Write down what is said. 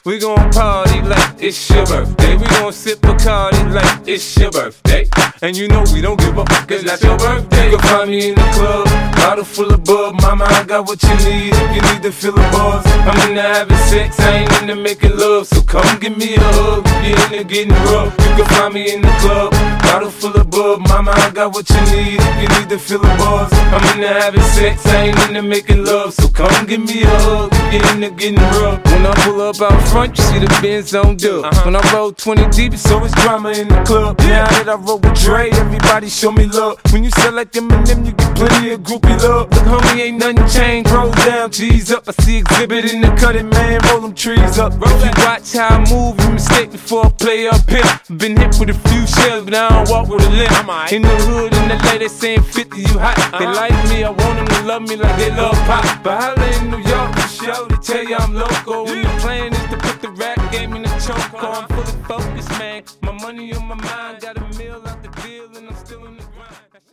We gon' party like it's your birthday. We gon' sip Bacardi like it's your birthday. And you know we don't give up, cause that's your birthday. You can find me in the club, bottle full of bub. Mama, I got what you need if you need to feel the buzz. I'm into having sex, I ain't into making love. So come give me a hug, if you're into getting rough. You can find me in the club, bottle full of bub. Mama, I got what you need if you need to feel the buzz. I'm into having sex, I ain't into making love. So come give me a hug, if you're into getting rough. When I pull up out front, you see the Benz on dub. When I roll 20 deep, it's always drama in the club. Now that I roll with Dre, everybody show me love. When you sell like Eminem, you get plenty of groupie love. Look, homie, ain't nothing changed. Roll down, G's up. I see exhibit in the cutting, man. Roll them trees up. If you watch how I move, you mistake before I play up here. Been hit with a few shells, but I don't walk with a limp. In the hood, in LA, they saying 50, you hot. They like me, I want them to love me like they love pop. But holla in New York, for show, they tell you I'm local. When the plan is to put the rap game in the choke. I'm fully focused, man. My money on my mind, gotta